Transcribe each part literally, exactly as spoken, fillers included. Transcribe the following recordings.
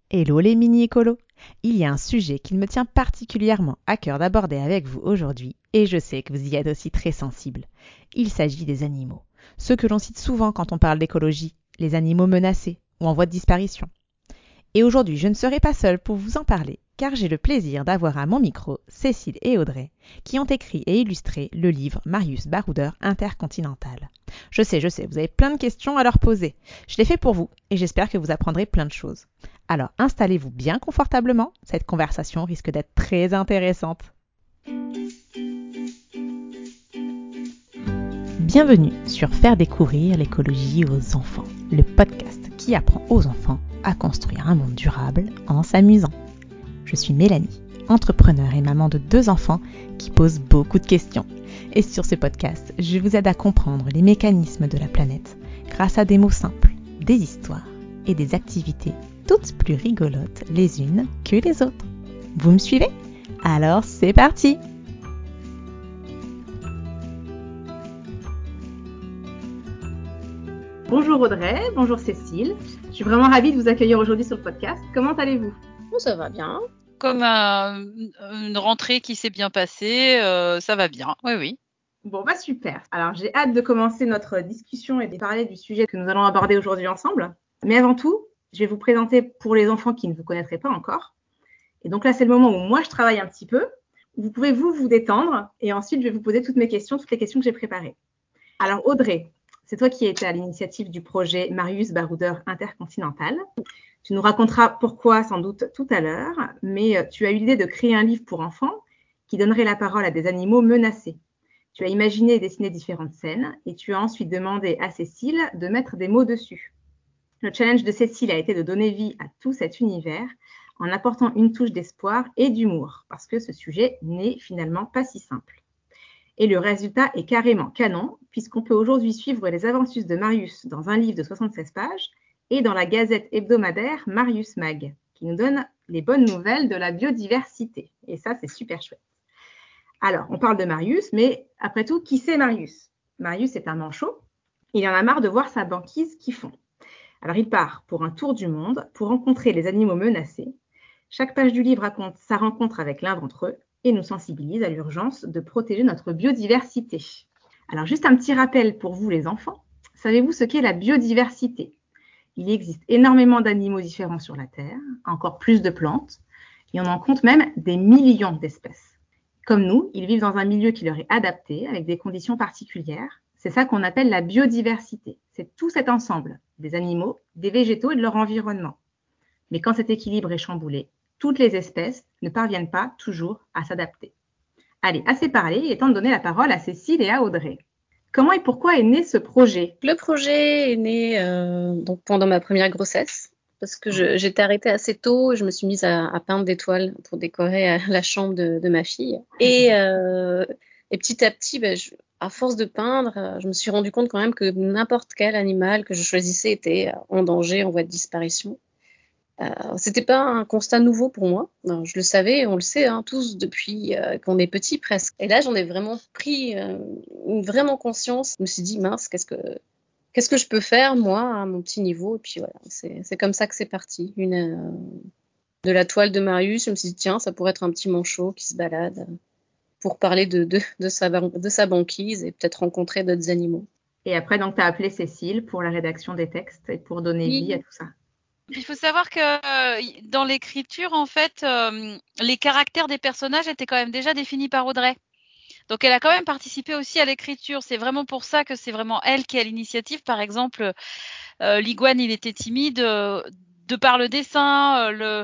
Hello les mini-écolos! Il y a un sujet qu'il me tient particulièrement à cœur d'aborder avec vous aujourd'hui, et je sais que vous y êtes aussi très sensibles. Il s'agit des animaux. Ceux que l'on cite souvent quand on parle d'écologie, les animaux menacés ou en voie de disparition. Et aujourd'hui, je ne serai pas seule pour vous en parler, car j'ai le plaisir d'avoir à mon micro Cécile et Audrey, qui ont écrit et illustré le livre Marius Baroudeur Intercontinental. Je sais, je sais, vous avez plein de questions à leur poser. Je l'ai fait pour vous, et j'espère que vous apprendrez plein de choses. Alors installez-vous bien confortablement, cette conversation risque d'être très intéressante. Bienvenue sur Faire découvrir l'écologie aux enfants, le podcast qui apprend aux enfants à construire un monde durable en s'amusant. Je suis Mélanie, entrepreneure et maman de deux enfants qui posent beaucoup de questions. Et sur ce podcast, je vous aide à comprendre les mécanismes de la planète grâce à des mots simples, des histoires et des activités toutes plus rigolotes les unes que les autres. Vous me suivez? Alors c'est parti! Bonjour Audrey, bonjour Cécile. Je suis vraiment ravie de vous accueillir aujourd'hui sur le podcast. Comment allez-vous? Bon, ça va bien. Comme un, une rentrée qui s'est bien passée, euh, ça va bien, oui, oui. Bon, bah super. Alors, j'ai hâte de commencer notre discussion et de parler du sujet que nous allons aborder aujourd'hui ensemble. Mais avant tout, je vais vous présenter pour les enfants qui ne vous connaîtraient pas encore. Et donc là, c'est le moment où moi, je travaille un petit peu. Vous pouvez vous, vous détendre. Et ensuite, je vais vous poser toutes mes questions, toutes les questions que j'ai préparées. Alors, Audrey, c'est toi qui étais à l'initiative du projet Marius Baroudeur Intercontinental. Tu nous raconteras pourquoi sans doute tout à l'heure, mais tu as eu l'idée de créer un livre pour enfants qui donnerait la parole à des animaux menacés. Tu as imaginé et dessiné différentes scènes et tu as ensuite demandé à Cécile de mettre des mots dessus. Le challenge de Cécile a été de donner vie à tout cet univers en apportant une touche d'espoir et d'humour, parce que ce sujet n'est finalement pas si simple. Et le résultat est carrément canon, puisqu'on peut aujourd'hui suivre les aventures de Marius dans un livre de soixante-seize pages et dans la gazette hebdomadaire Marius Mag, qui nous donne les bonnes nouvelles de la biodiversité. Et ça, c'est super chouette. Alors, on parle de Marius, mais après tout, qui c'est Marius? Marius est un manchot. Il en a marre de voir sa banquise qui fond. Alors, il part pour un tour du monde pour rencontrer les animaux menacés. Chaque page du livre raconte sa rencontre avec l'un d'entre eux et nous sensibilise à l'urgence de protéger notre biodiversité. Alors, juste un petit rappel pour vous les enfants. Savez-vous ce qu'est la biodiversité? Il existe énormément d'animaux différents sur la Terre, encore plus de plantes, et on en compte même des millions d'espèces. Comme nous, ils vivent dans un milieu qui leur est adapté, avec des conditions particulières. C'est ça qu'on appelle la biodiversité. C'est tout cet ensemble des animaux, des végétaux et de leur environnement. Mais quand cet équilibre est chamboulé, toutes les espèces ne parviennent pas toujours à s'adapter. Allez, assez parlé, il est temps de donner la parole à Cécile et à Audrey. Comment et pourquoi est né ce projet? Le projet est né euh, donc pendant ma première grossesse, parce que je, j'étais arrêtée assez tôt, je me suis mise à, à peindre des toiles pour décorer euh, la chambre de, de ma fille. Et, euh, et petit à petit, ben, je, à force de peindre, je me suis rendu compte quand même que n'importe quel animal que je choisissais était en danger, en voie de disparition. Euh, c'était pas un constat nouveau pour moi. Alors, je le savais, on le sait hein, tous depuis euh, qu'on est petit presque. Et là, j'en ai vraiment pris euh, vraiment conscience. Je me suis dit mince, qu'est-ce que qu'est-ce que je peux faire moi à mon petit niveau? Et puis voilà, c'est c'est comme ça que c'est parti. Une euh, de la toile de Marius, je me suis dit tiens, ça pourrait être un petit manchot qui se balade pour parler de de, de sa de sa banquise et peut-être rencontrer d'autres animaux. Et après, donc, tu as appelé Cécile pour la rédaction des textes et pour donner Oui. vie à tout ça. Il faut savoir que euh, dans l'écriture, en fait, euh, les caractères des personnages étaient quand même déjà définis par Audrey. Donc, elle a quand même participé aussi à l'écriture. C'est vraiment pour ça que c'est vraiment elle qui a l'initiative. Par exemple, euh, l'iguane, il était timide. Euh, de par le dessin, le,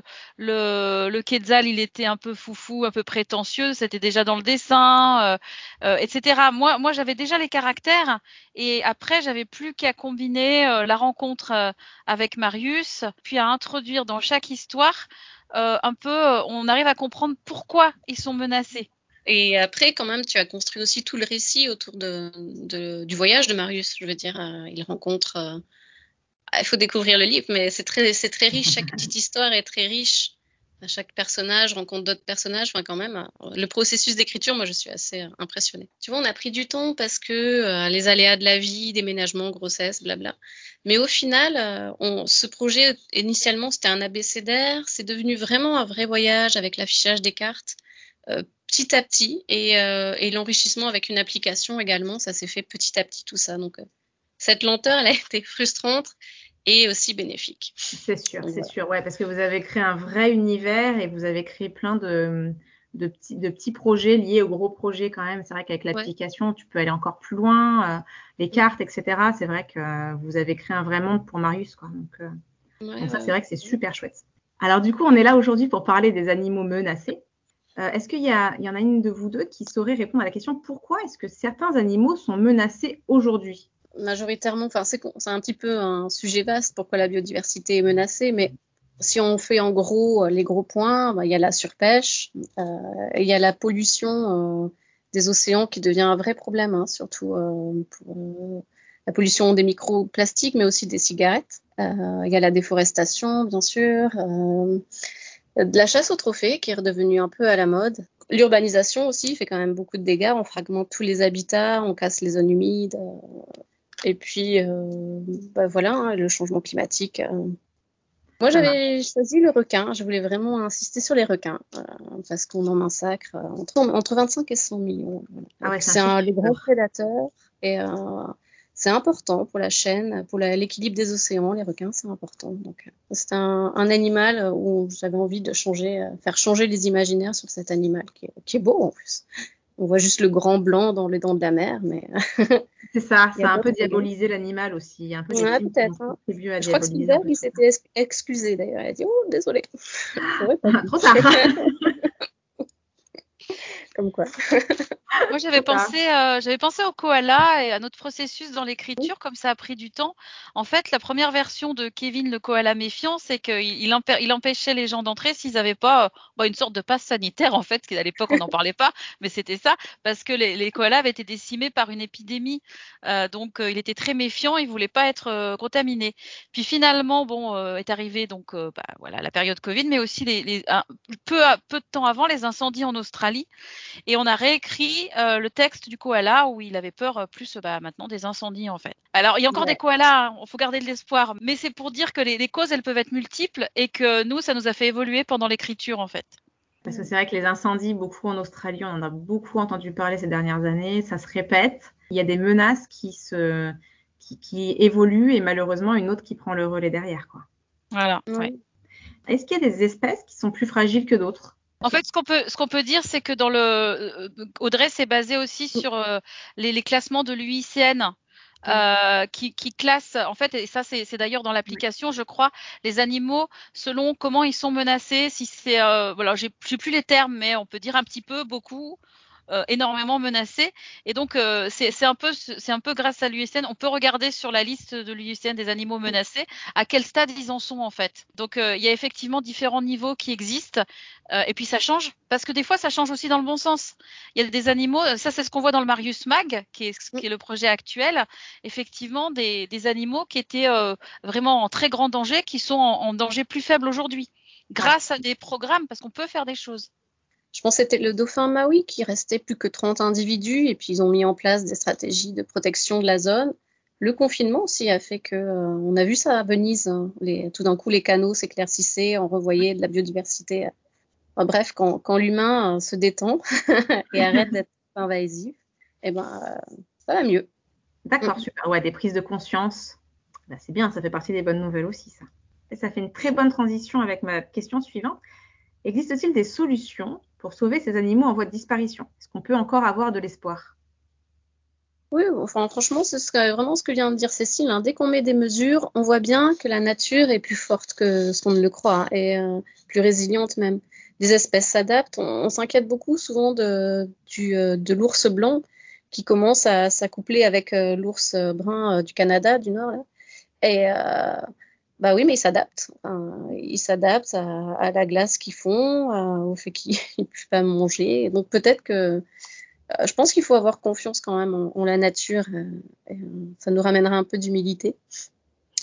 le, le Quetzal, il était un peu foufou, un peu prétentieux, c'était déjà dans le dessin, euh, euh, et cetera. Moi, moi, j'avais déjà les caractères, et après, j'avais plus qu'à combiner euh, la rencontre euh, avec Marius, puis à introduire dans chaque histoire euh, un peu, on arrive à comprendre pourquoi ils sont menacés. Et après, quand même, tu as construit aussi tout le récit autour de, de, du voyage de Marius. Je veux dire, euh, il rencontre... Euh, il faut découvrir le livre, mais c'est très, c'est très riche. Chaque petite histoire est très riche. à chaque personnage rencontre d'autres personnages. Enfin, quand même, le processus d'écriture, moi, je suis assez euh, impressionnée. Tu vois, on a pris du temps parce que euh, les aléas de la vie, déménagement, grossesse, blabla. Mais au final, euh, on, ce projet, initialement, c'était un abécédaire. C'est devenu vraiment un vrai voyage avec l'affichage des cartes. Euh, petit à petit et, euh, et l'enrichissement avec une application également, ça s'est fait petit à petit tout ça. Donc euh, cette lenteur, elle a été frustrante et aussi bénéfique. C'est sûr, Donc, c'est voilà. sûr, ouais, parce que vous avez créé un vrai univers et vous avez créé plein de, de, petits, de petits projets liés aux gros projets quand même. C'est vrai qu'avec l'application, ouais. tu peux aller encore plus loin, euh, les cartes, et cetera. C'est vrai que euh, vous avez créé un vrai monde pour Marius, quoi. Donc, euh, ouais, donc ça, ouais. c'est vrai que c'est super chouette. Alors du coup, on est là aujourd'hui pour parler des animaux menacés. Euh, est-ce qu'il y, a, il y en a une de vous deux qui saurait répondre à la question pourquoi est-ce que certains animaux sont menacés aujourd'hui? Majoritairement, enfin c'est, c'est un petit peu un sujet vaste, pourquoi la biodiversité est menacée, mais si on fait en gros les gros points, bah, il y a la surpêche, euh, il y a la pollution euh, des océans qui devient un vrai problème, hein, surtout euh, pour euh, la pollution des microplastiques, mais aussi des cigarettes. Euh, il y a la déforestation, bien sûr, euh, de la chasse aux trophées qui est redevenue un peu à la mode. L'urbanisation aussi fait quand même beaucoup de dégâts, on fragmente tous les habitats, on casse les zones humides. Euh, Et puis, euh, bah voilà, hein, le changement climatique. Euh. Moi, j'avais choisi le requin. Je voulais vraiment insister sur les requins euh, parce qu'on en massacre euh, entre, entre vingt-cinq et cent millions. Ah ouais, c'est c'est un un des grands prédateurs et euh, c'est important pour la chaîne, pour la, l'équilibre des océans. Les requins, c'est important. Donc, c'est un, un animal où j'avais envie de changer, euh, faire changer les imaginaires sur cet animal qui est, qui est beau en plus. On voit juste le grand blanc dans les dents de la mer, mais c'est ça, il y ça a a un peu d'autres diabolisé l'animal aussi. Il y a un peu des Ouais, films qui peut-être. ont Hein. contribué à Je crois que diaboliser un Spielberg, peu il tout ça. s'était ex- excusé d'ailleurs. Il a dit oh désolé, j'aurais pas dû. Trop tard. Comme quoi. Moi, j'avais Trop tard. pensé, euh, j'avais pensé au koala et à notre processus dans l'écriture, comme ça a pris du temps. En fait, la première version de Kevin le koala méfiant, c'est qu'il il empê- il empêchait les gens d'entrer s'ils n'avaient pas euh, bah, une sorte de passe sanitaire, en fait, parce qu'à l'époque, on n'en parlait pas, mais c'était ça, parce que les, les koalas avaient été décimés par une épidémie. Euh, donc, euh, il était très méfiant, il voulait pas être euh, contaminé. Puis finalement, bon, euh, est arrivé donc euh, bah, voilà la période Covid, mais aussi les, les un, peu, à, peu de temps avant les incendies en Australie. Et on a réécrit euh, le texte du koala où il avait peur euh, plus bah, maintenant des incendies en fait. Alors il y a encore Ouais. des koalas, il hein, faut garder de l'espoir, mais c'est pour dire que les, les causes elles peuvent être multiples et que nous ça nous a fait évoluer pendant l'écriture en fait. Parce que c'est vrai que les incendies, beaucoup en Australie, on en a beaucoup entendu parler ces dernières années, ça se répète. Il y a des menaces qui se, qui, qui évoluent et malheureusement une autre qui prend le relais derrière, quoi. Voilà. Ouais. Ouais. Est-ce qu'il y a des espèces qui sont plus fragiles que d'autres? En fait, ce qu'on peut, ce qu'on peut dire, c'est que dans le euh, Audrey s'est basé aussi sur euh, les, les classements de l'U I C N. Euh, qui, qui classe en fait, et ça c'est, c'est d'ailleurs dans l'application, je crois, les animaux selon comment ils sont menacés. Si c'est, euh, voilà, j'ai, j'ai plus les termes, mais on peut dire un petit peu, beaucoup, euh, énormément menacés. Et donc euh, c'est, c'est un peu, c'est un peu grâce à l'U I C N, on peut regarder sur la liste de l'U I C N des animaux menacés à quel stade ils en sont en fait. Donc euh, il y a effectivement différents niveaux qui existent. Euh, et puis ça change, parce que des fois ça change aussi dans le bon sens. Il y a des animaux, ça c'est ce qu'on voit dans le Marius Mag, qui est, qui est le projet actuel, effectivement des, des animaux qui étaient euh, vraiment en très grand danger, qui sont en, en danger plus faible aujourd'hui, grâce ouais. à des programmes, parce qu'on peut faire des choses. Je pense que c'était le dauphin Maui qui restait plus que trente individus et puis ils ont mis en place des stratégies de protection de la zone. Le confinement aussi a fait que, euh, on a vu ça à Venise, hein, les, tout d'un coup les canaux s'éclaircissaient, on revoyait de la biodiversité. Enfin, bref, quand, quand l'humain euh, se détend et arrête d'être invasif, eh ben, euh, ça va mieux. D'accord, super. Ouais, des prises de conscience. Bah, c'est bien, ça fait partie des bonnes nouvelles aussi, ça. Et ça fait une très bonne transition avec ma question suivante. Existe-t-il des solutions pour sauver ces animaux en voie de disparition? Est-ce qu'on peut encore avoir de l'espoir? Oui, enfin, franchement, ce serait vraiment ce que vient de dire Cécile. Hein. Dès qu'on met des mesures, on voit bien que la nature est plus forte que ce qu'on ne le croit hein, et euh, plus résiliente même. Des espèces s'adaptent. On, on s'inquiète beaucoup souvent de, du, euh, de l'ours blanc qui commence à s'accoupler avec euh, l'ours brun euh, du Canada, du Nord. Là. Et euh, bah oui, mais ils s'adaptent. Enfin, ils s'adaptent à, à la glace qu'ils font, à, au fait qu'ils ne peuvent pas manger. Et donc peut-être que euh, je pense qu'il faut avoir confiance quand même en, en la nature. Euh, et, euh, ça nous ramènera un peu d'humilité.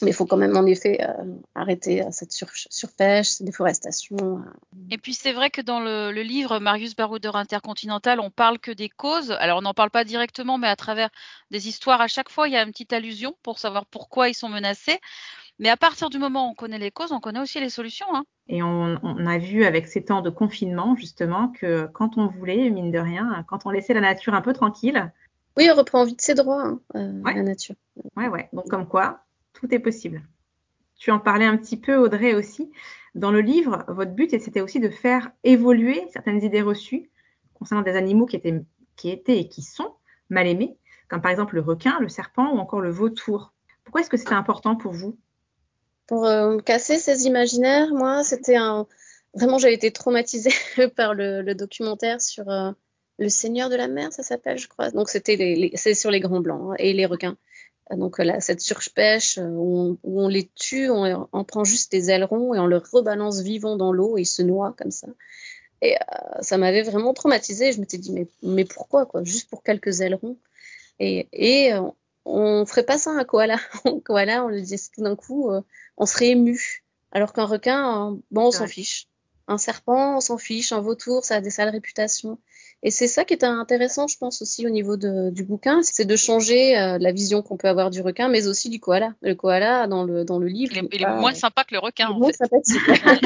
Mais il faut quand même en effet euh, arrêter euh, cette sur- surpêche, cette déforestation. Euh. Et puis c'est vrai que dans le, le livre Marius Baroudeur Intercontinental, on parle que des causes. Alors on n'en parle pas directement, mais à travers des histoires, à chaque fois, il y a une petite allusion pour savoir pourquoi ils sont menacés. Mais à partir du moment où on connaît les causes, on connaît aussi les solutions. Hein. Et on, on a vu avec ces temps de confinement, justement, que quand on voulait, mine de rien, quand on laissait la nature un peu tranquille. Oui, on reprend vite ses droits, hein, euh, ouais. la nature. Ouais, ouais. Donc comme quoi, tout est possible. Tu en parlais un petit peu, Audrey, aussi. Dans le livre, votre but, c'était aussi de faire évoluer certaines idées reçues concernant des animaux qui étaient, qui étaient et qui sont mal aimés, comme par exemple le requin, le serpent ou encore le vautour. Pourquoi est-ce que c'était important pour vous? Pour euh, casser ces imaginaires, moi, c'était un... Vraiment, j'avais été traumatisée par le, le documentaire sur euh, le Seigneur de la mer, ça s'appelle, je crois. Donc, c'était les, les... c'est sur les grands blancs hein, et les requins. Donc là, cette surpêche euh, où on, où on les tue, on, on prend juste les ailerons et on leur rebalance vivants dans l'eau et ils se noient comme ça. Et euh, ça m'avait vraiment traumatisée. Je m'étais dit, mais, mais pourquoi, quoi? Juste pour quelques ailerons. Et, et euh, on ferait pas ça à un koala. Un koala, on le disait tout d'un coup, euh, on serait ému. Alors qu'un requin, euh, bon, on s'en fiche. Un serpent, on s'en fiche. Un vautour, ça a des sales réputations. Et c'est ça qui est intéressant, je pense, aussi au niveau de, du bouquin, c'est de changer euh, la vision qu'on peut avoir du requin, mais aussi du koala. Le koala, dans le, dans le livre, Il est, il est pas, moins sympa que le requin, il est en moins fait. sympathique.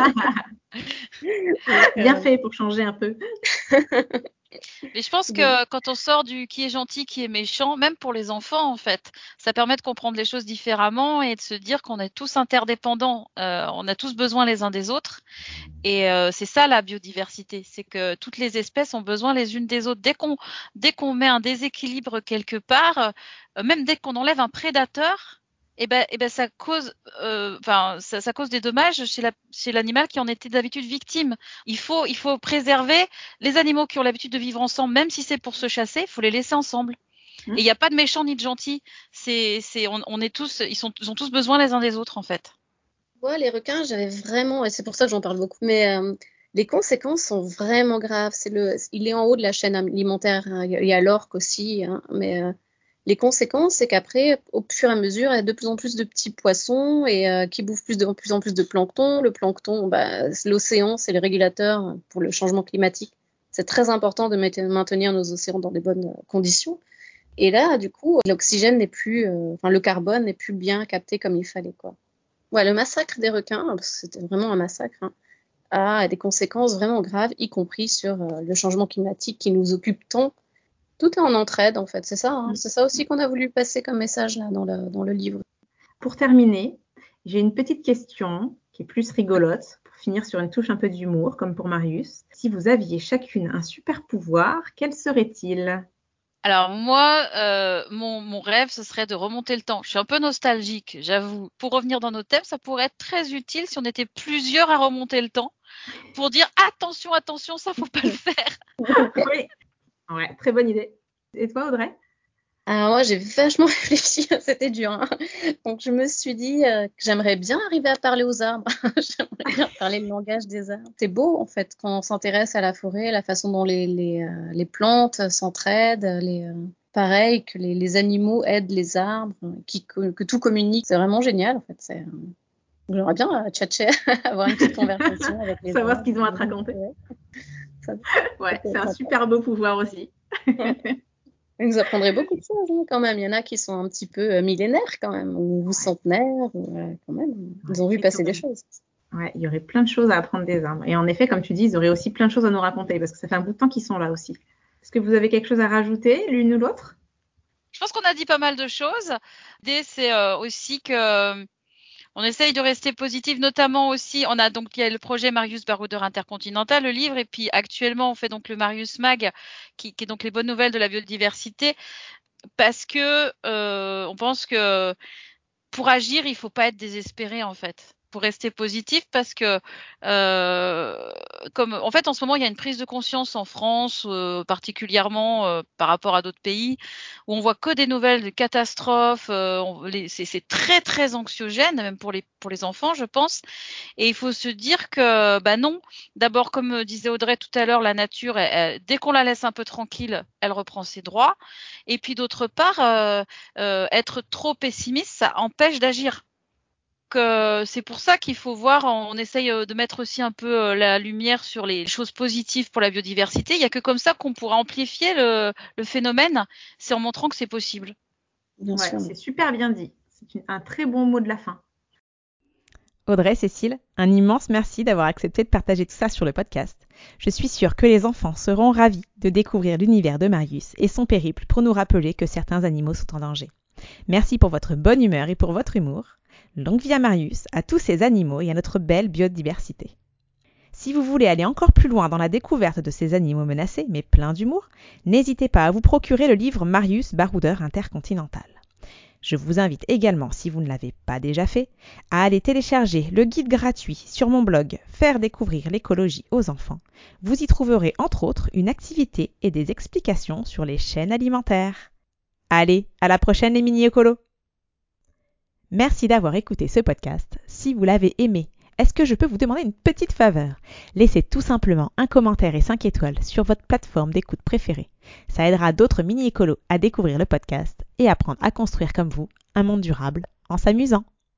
Bien fait pour changer un peu. Mais je pense que quand on sort du qui est gentil, qui est méchant, même pour les enfants, en fait, ça permet de comprendre les choses différemment et de se dire qu'on est tous interdépendants. Euh, on a tous besoin les uns des autres. Et euh, c'est ça la biodiversité, c'est que toutes les espèces ont besoin les unes des autres. Dès qu'on dès qu'on met un déséquilibre quelque part, euh, même dès qu'on enlève un prédateur, eh ben, eh ben ça cause, euh, enfin, ça, ça cause des dommages chez la, chez l'animal qui en était d'habitude victime. Il faut, il faut préserver les animaux qui ont l'habitude de vivre ensemble, même si c'est pour se chasser, il faut les laisser ensemble. Mmh. Et il n'y a pas de méchants ni de gentils. C'est, c'est, on, on est tous, ils sont, ils ont tous besoin les uns des autres en fait. Ouais, les requins, j'avais vraiment, et c'est pour ça que j'en parle beaucoup, mais euh, les conséquences sont vraiment graves. C'est le, il est en haut de la chaîne alimentaire. Hein. Il y a l'orque aussi, hein, mais euh, les conséquences, c'est qu'après, au fur et à mesure, il y a de plus en plus de petits poissons et euh, qui bouffent plus de plus en plus de plancton. Le plancton, bah, l'océan, c'est le régulateur pour le changement climatique. C'est très important de maintenir nos océans dans des bonnes conditions. Et là, du coup, l'oxygène n'est plus, euh, enfin, le carbone n'est plus bien capté comme il fallait, quoi. Ouais, le massacre des requins, parce que c'était vraiment un massacre, hein, a des conséquences vraiment graves, y compris sur euh, le changement climatique qui nous occupe tant. Tout est en entraide, en fait, c'est ça. Hein, c'est ça aussi qu'on a voulu passer comme message là dans le, dans le livre. Pour terminer, j'ai une petite question qui est plus rigolote, pour finir sur une touche un peu d'humour, comme pour Marius. Si vous aviez chacune un super pouvoir, quel serait-il ? Alors moi, euh, mon, mon rêve, ce serait de remonter le temps. Je suis un peu nostalgique, j'avoue. Pour revenir dans nos thèmes, ça pourrait être très utile si on était plusieurs à remonter le temps pour dire attention, attention, ça faut pas le faire. Oui, ouais, très bonne idée. Et toi, Audrey ? Alors moi, j'ai vachement réfléchi, c'était dur. Hein. Donc je me suis dit euh, que j'aimerais bien arriver à parler aux arbres. J'aimerais bien parler le langage des arbres. C'est beau en fait quand on s'intéresse à la forêt, la façon dont les, les, euh, les plantes s'entraident, les, euh, pareil que les, les animaux aident les arbres, qui, que, que tout communique. C'est vraiment génial en fait. C'est, euh, j'aimerais bien euh, tchatcher, avoir une petite conversation avec les Savoir arbres. ce qu'ils ont à te raconter. Ça, ouais, c'est un super beau pouvoir aussi. Ils nous apprendraient beaucoup de choses hein, quand même. Il y en a qui sont un petit peu euh, millénaires quand même, ou ouais. centenaires, ou, euh, quand même. Ils ouais, ont vu passer des choses. Ouais, il y aurait plein de choses à apprendre des arbres. Et en effet, comme tu dis, ils auraient aussi plein de choses à nous raconter, parce que ça fait un bout de temps qu'ils sont là aussi. Est-ce que vous avez quelque chose à rajouter, l'une ou l'autre ? Je pense qu'on a dit pas mal de choses. L'idée, c'est euh, aussi que on essaye de rester positif, notamment aussi, on a donc il y a le projet Marius Baroudeur Intercontinental, le livre, et puis actuellement on fait donc le Marius Mag, qui, qui est donc les bonnes nouvelles de la biodiversité, parce que euh, on pense que pour agir, il faut pas être désespéré en fait. Pour rester positif, parce que euh, comme en fait en ce moment il y a une prise de conscience en France, euh, particulièrement euh, par rapport à d'autres pays, où on voit que des nouvelles de catastrophes. Euh, on, les, c'est, c'est très très anxiogène, même pour les pour les enfants, je pense. Et il faut se dire que bah non. D'abord, comme disait Audrey tout à l'heure, la nature, elle, elle, dès qu'on la laisse un peu tranquille, elle reprend ses droits. Et puis d'autre part, euh, euh, être trop pessimiste, ça empêche d'agir. Donc euh, c'est pour ça qu'il faut voir, on essaye de mettre aussi un peu euh, la lumière sur les choses positives pour la biodiversité. Il n'y a que comme ça qu'on pourra amplifier le, le phénomène, c'est en montrant que c'est possible. Bien Ouais, sûr. c'est super bien dit. C'est une- un très bon mot de la fin. Audrey, Cécile, un immense merci d'avoir accepté de partager tout ça sur le podcast. Je suis sûre que les enfants seront ravis de découvrir l'univers de Marius et son périple pour nous rappeler que certains animaux sont en danger. Merci pour votre bonne humeur et pour votre humour. Longue vie à Marius, à tous ces animaux et à notre belle biodiversité. Si vous voulez aller encore plus loin dans la découverte de ces animaux menacés, mais pleins d'humour, n'hésitez pas à vous procurer le livre Marius, baroudeur intercontinental. Je vous invite également, si vous ne l'avez pas déjà fait, à aller télécharger le guide gratuit sur mon blog Faire découvrir l'écologie aux enfants. Vous y trouverez entre autres une activité et des explications sur les chaînes alimentaires. Allez, à la prochaine les mini-écolos! Merci d'avoir écouté ce podcast. Si vous l'avez aimé, est-ce que je peux vous demander une petite faveur? Laissez tout simplement un commentaire et cinq étoiles sur votre plateforme d'écoute préférée. Ça aidera d'autres mini-écolos à découvrir le podcast et apprendre à construire comme vous un monde durable en s'amusant.